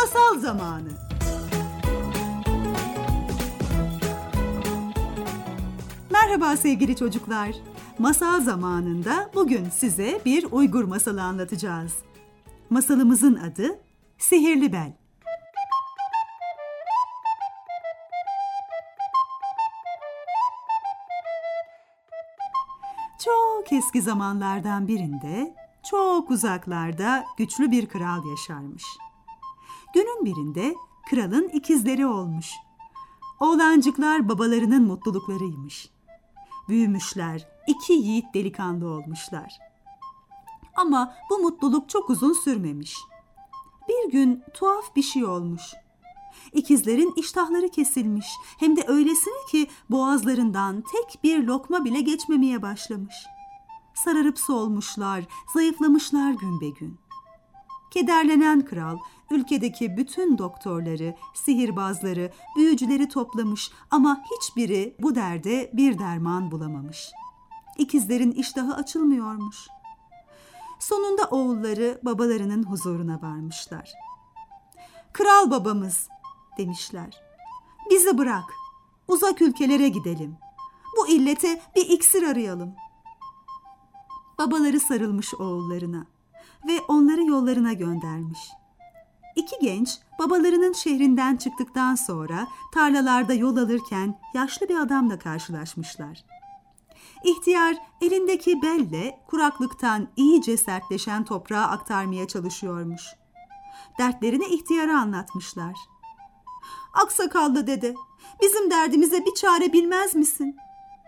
Masal zamanı. Merhaba sevgili çocuklar. Masal zamanında bugün size bir Uygur masalı anlatacağız. Masalımızın adı Sihirli Bel. Çok eski zamanlardan birinde, çok uzaklarda güçlü bir kral yaşarmış. Günün birinde kralın ikizleri olmuş. Oğlancıklar babalarının mutluluklarıymış. Büyümüşler, iki yiğit delikanlı olmuşlar. Ama bu mutluluk çok uzun sürmemiş. Bir gün tuhaf bir şey olmuş. İkizlerin iştahları kesilmiş, hem de öylesine ki boğazlarından tek bir lokma bile geçmemeye başlamış. Sararıp solmuşlar, zayıflamışlar gün be gün. Kederlenen kral, ülkedeki bütün doktorları, sihirbazları, büyücüleri toplamış ama hiçbiri bu derde bir derman bulamamış. İkizlerin iştahı açılmıyormuş. Sonunda oğulları babalarının huzuruna varmışlar. "Kral babamız," demişler, "bizi bırak, uzak ülkelere gidelim. Bu illete bir iksir arayalım." Babaları sarılmış oğullarına ve onları yollarına göndermiş. İki genç babalarının şehrinden çıktıktan sonra tarlalarda yol alırken yaşlı bir adamla karşılaşmışlar. İhtiyar elindeki belle kuraklıktan iyice sertleşen toprağı aktarmaya çalışıyormuş. Dertlerini ihtiyara anlatmışlar. "Aksakallı dede, bizim derdimize bir çare bilmez misin?"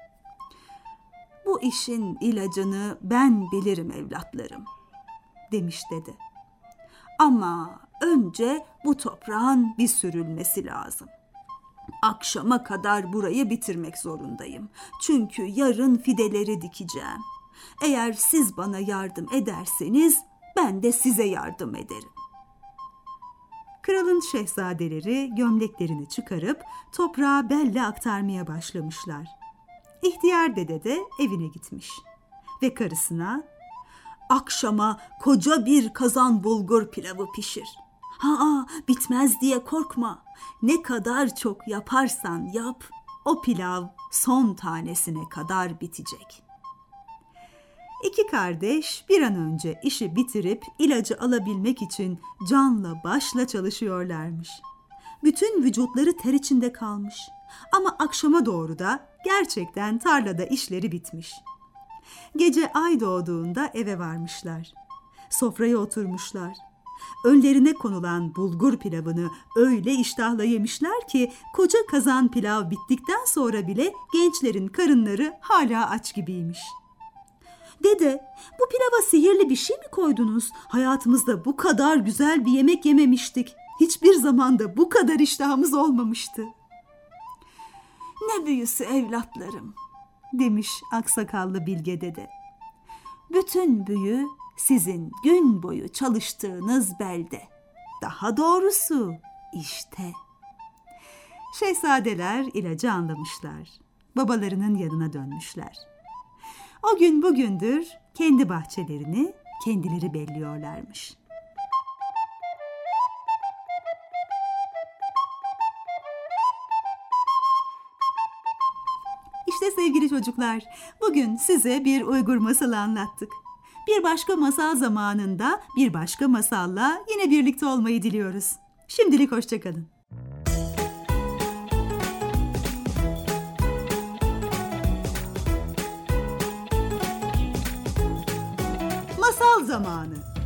"Bu işin ilacını ben bilirim evlatlarım," demiş dede. "Ama önce bu toprağın bir sürülmesi lazım. Akşama kadar burayı bitirmek zorundayım. Çünkü yarın fideleri dikeceğim. Eğer siz bana yardım ederseniz ben de size yardım ederim." Kralın şehzadeleri gömleklerini çıkarıp toprağı belle aktarmaya başlamışlar. İhtiyar dede de evine gitmiş ve karısına "Akşama koca bir kazan bulgur pilavı pişir. Bitmez diye korkma. Ne kadar çok yaparsan yap, o pilav son tanesine kadar bitecek." İki kardeş bir an önce işi bitirip ilacı alabilmek için canla başla çalışıyorlarmış. Bütün vücutları ter içinde kalmış. Ama akşama doğru da gerçekten tarlada işleri bitmiş. Gece ay doğduğunda eve varmışlar. Sofraya oturmuşlar. Önlerine konulan bulgur pilavını öyle iştahla yemişler ki koca kazan pilav bittikten sonra bile gençlerin karınları hala aç gibiymiş. "Dede, bu pilava sihirli bir şey mi koydunuz? Hayatımızda bu kadar güzel bir yemek yememiştik. Hiçbir zamanda bu kadar iştahımız olmamıştı." "Ne büyüsü evlatlarım," demiş aksakallı bilge dede. "Bütün büyü sizin gün boyu çalıştığınız belde. Daha doğrusu işte." Şehzadeler ilacı anlamışlar. Babalarının yanına dönmüşler. O gün bugündür kendi bahçelerini kendileri belliyorlarmış. İşte sevgili çocuklar, bugün size bir Uygur masalı anlattık. Bir başka masal zamanında bir başka masalla yine birlikte olmayı diliyoruz. Şimdilik hoşça kalın. Masal zamanı.